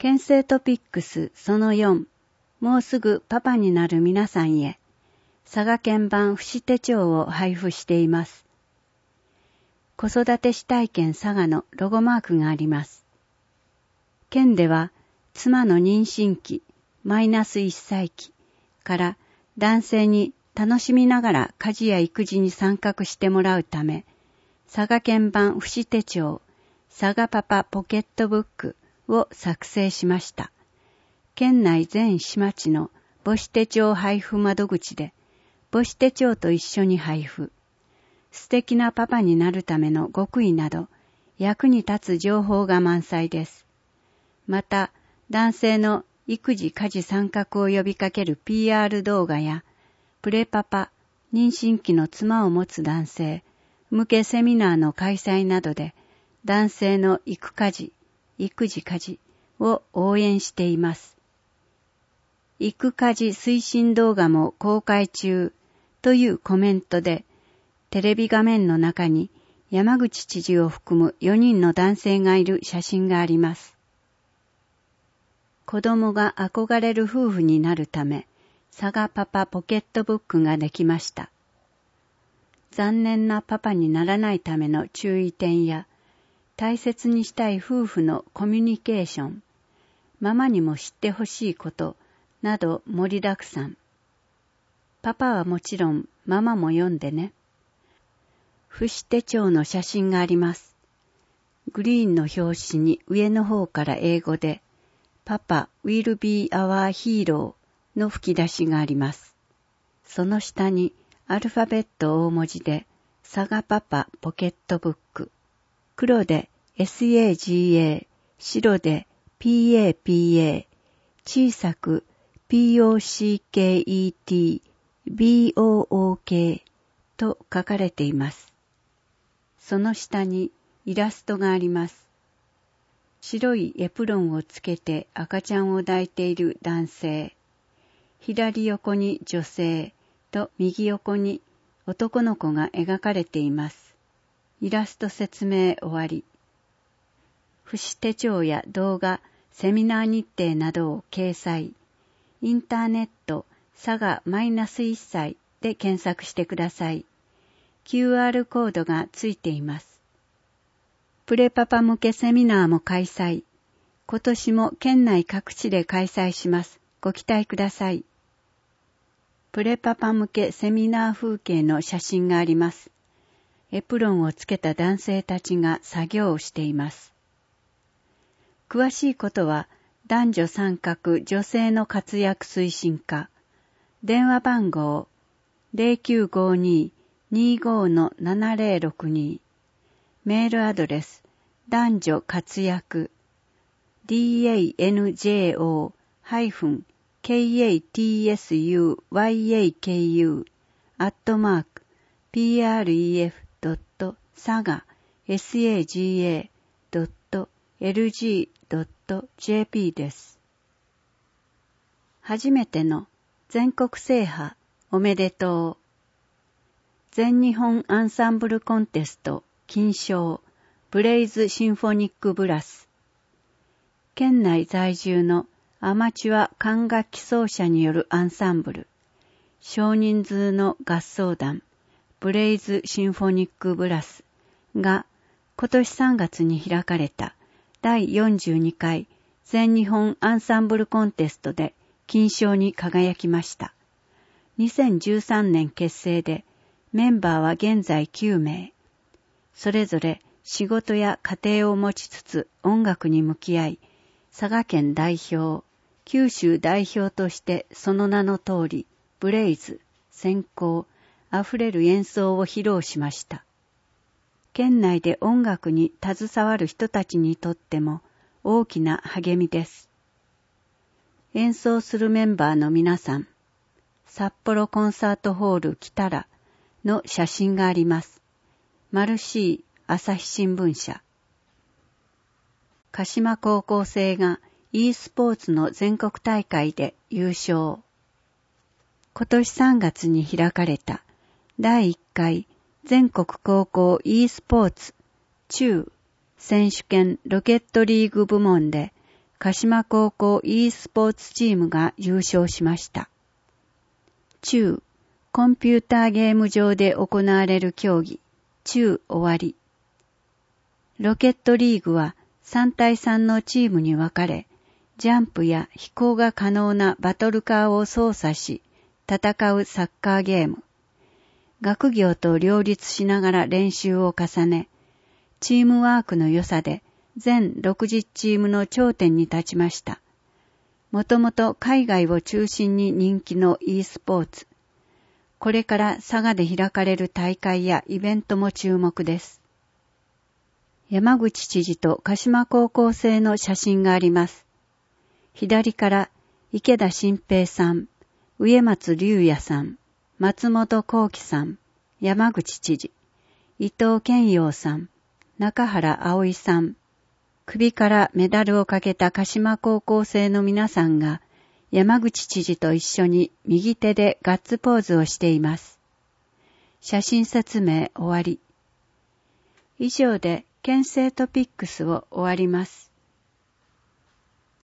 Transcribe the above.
県政トピックスその4、もうすぐパパになる皆さんへ、佐賀県版父子手帳を配布しています。子育てしたい県佐賀のロゴマークがあります。県では、妻の妊娠期、-1歳期から男性に楽しみながら家事や育児に参画してもらうため、佐賀県版父子手帳、佐賀パパポケットブックを作成しました。県内全市町の母子手帳配布窓口で、母子手帳と一緒に配布。素敵なパパになるための極意など、役に立つ情報が満載です。また、男性の育児家事参画を呼びかける PR 動画や、プレパパ、妊娠期の妻を持つ男性向けセミナーの開催などで、男性の育児家事を応援しています。育家事推進動画も公開中というコメントで、テレビ画面の中に山口知事を含む4人の男性がいる写真があります。子供が憧れる夫婦になるため、佐賀パパポケットブックができました。残念なパパにならないための注意点や、大切にしたい夫婦のコミュニケーション、ママにも知ってほしいことなど盛りだくさん。パパはもちろんママも読んでね。父子手帳の写真があります。グリーンの表紙に上の方から英語で、パパ will be our hero の吹き出しがあります。その下にアルファベット大文字で、佐賀パパポケットブック。黒で SAGA、白で PAPA、小さく POCKET、BOOK と書かれています。その下にイラストがあります。白いエプロンをつけて赤ちゃんを抱いている男性、左横に女性と右横に男の子が描かれています。イラスト説明終わり。父子手帳や動画、セミナー日程などを掲載。インターネット佐賀-1歳で検索してください。QR コードがついています。プレパパ向けセミナーも開催。今年も県内各地で開催します。ご期待ください。プレパパ向けセミナー風景の写真があります。エプロンをつけた男性たちが作業をしています。詳しいことは男女参画女性の活躍推進課。電話番号 0952-25-7062。メールアドレス男女活躍 danjokatsuyuki@pref.saga.lg.jp です。初めての全国制覇おめでとう。全日本アンサンブルコンテスト金賞ブレイズシンフォニックブラス。県内在住のアマチュア管楽器奏者によるアンサンブル、少人数の合奏団ブレイズシンフォニックブラスが今年3月に開かれた第42回全日本アンサンブルコンテストで金賞に輝きました。2013年結成でメンバーは現在9名。それぞれ仕事や家庭を持ちつつ音楽に向き合い、佐賀県代表、九州代表としてその名の通り、ブレイズ、先行、あふれる演奏を披露しました。県内で音楽に携わる人たちにとっても大きな励みです。演奏するメンバーの皆さん、札幌コンサートホール来たらの写真があります。マルシー朝日新聞社。鹿島高校生が e スポーツの全国大会で優勝。今年3月に開かれた第1回全国高校 e スポーツ中選手権ロケットリーグ部門で鹿島高校 e スポーツチームが優勝しました。中、コンピューターゲーム上で行われる競技、中終わり。ロケットリーグは3対3のチームに分かれ、ジャンプや飛行が可能なバトルカーを操作し、戦うサッカーゲーム。学業と両立しながら練習を重ね、チームワークの良さで全60チームの頂点に立ちました。もともと海外を中心に人気の e スポーツ。これから佐賀で開かれる大会やイベントも注目です。山口知事と鹿島高校生の写真があります。左から池田新平さん、植松龍也さん、松本幸喜さん、山口知事、伊藤健陽さん、中原葵さん、首からメダルをかけた鹿島高校生の皆さんが山口知事と一緒に右手でガッツポーズをしています。写真説明終わり。以上で県政トピックスを終わります。